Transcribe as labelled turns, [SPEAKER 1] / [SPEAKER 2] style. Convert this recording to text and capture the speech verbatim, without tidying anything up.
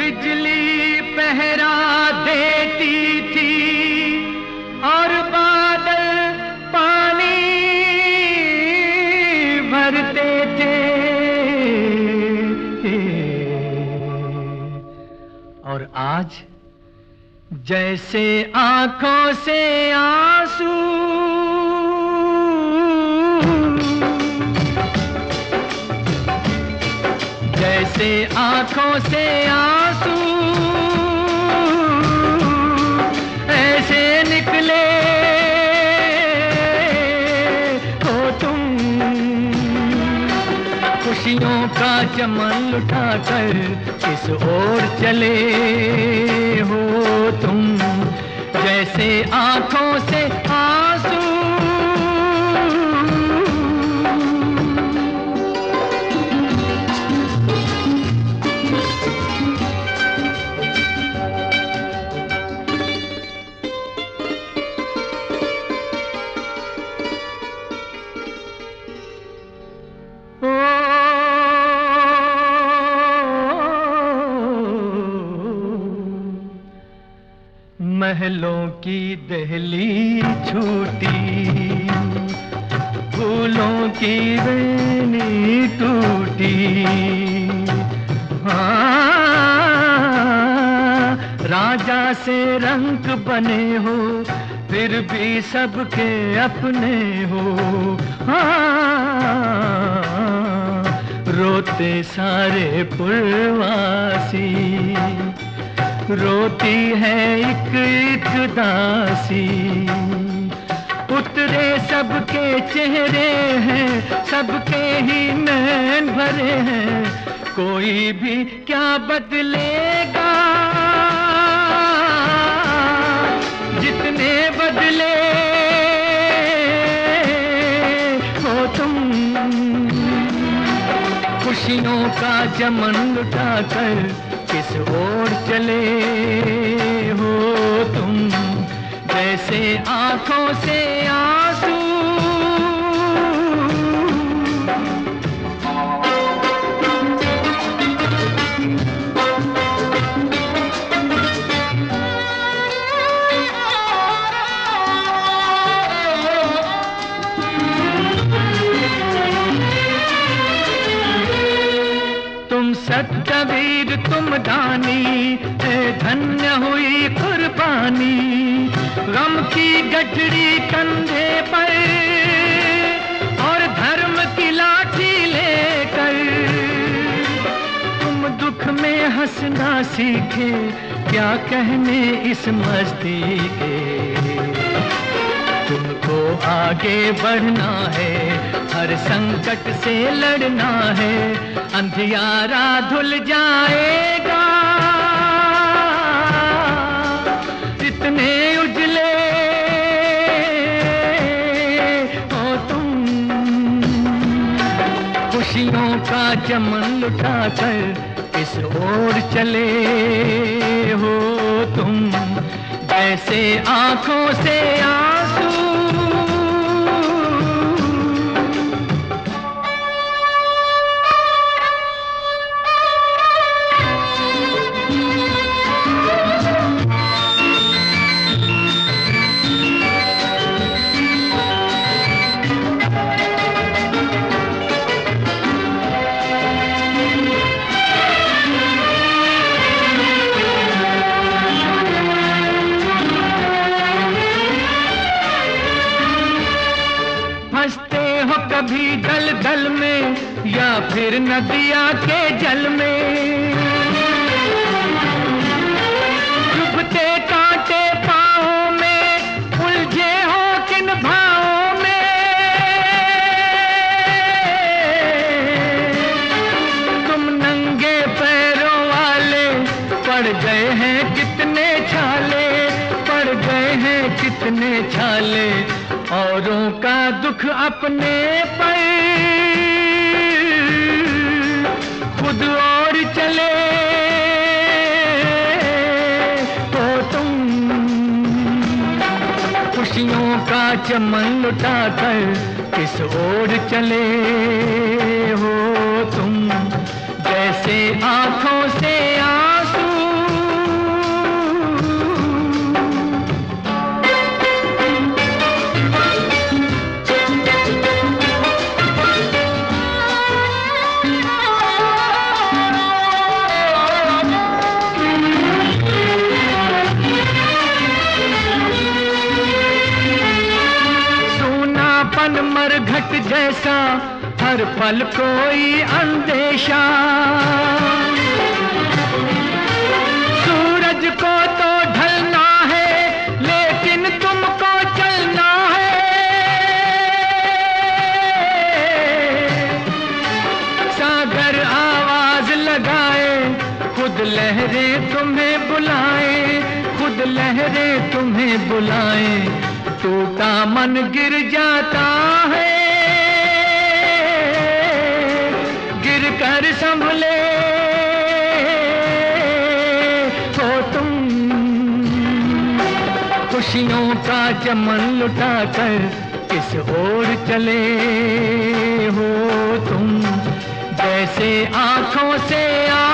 [SPEAKER 1] बिजली पहरा देती थी और बादल पानी भरते थे, और आज जैसे आंखों से आंसू जैसे आंखों से आंसू ऐसे निकले हो तुम, खुशियों का चमन लुटाकर किस ओर चले हो तुम, जैसे आंखों से आंसू। महलों की दहली छूटी, फूलों की बेनी टूटी, हाँ राजा से रंग बने हो फिर भी सबके अपने हो, हाँ रोते सारे पुरवासी, रोती है एक एक दासी, उतरे सबके चेहरे हैं, सबके ही नैन भरे हैं, कोई भी क्या बदलेगा, जितने बदले हो तुम, खुशियों का चमन लुटाकर किस ओर चले हो तुम, जैसे आंखों से आंसू। तुम सत्यवीर तुम दानी, धन्य हुई कुर्बानी, गम की गठरी कंधे पर और धर्म की लाठी लेकर, तुम दुख में हंसना सीखे, क्या कहने इस मस्ती के, तुमको आगे बढ़ना है, हर संकट से लड़ना है, अंधियारा धुल जाएगा, इतने उजले हो तुम, खुशियों का चमन लुटाकर इस ओर चले हो तुम, जैसे आंखों से आंसू। कभी दल दल में या फिर नदिया के जल में, चुभते कांटे पाँवों में, उलझे हो किन भावों में, तुम नंगे पैरों वाले पड़ गए हैं कितने छाले, पड़ गए हैं कितने छाले, औरों का दुख अपने पर खुद और चले तो तुम, खुशियों का चमन लुटाकर किस ओर चले हो तुम, जैसे आंखों से आंसू। संकट जैसा हर पल कोई अंदेशा। सूरज को तो ढलना है लेकिन तुमको चलना है। सागर आवाज लगाए, खुद लहरें तुम्हें बुलाए, खुद लहरें तुम्हें बुलाए। टूटा मन गिर जाता है, गिर कर संभले हो तुम। खुशियों का चमन लुटा कर किस ओर चले हो तुम। जैसे आंखों से आ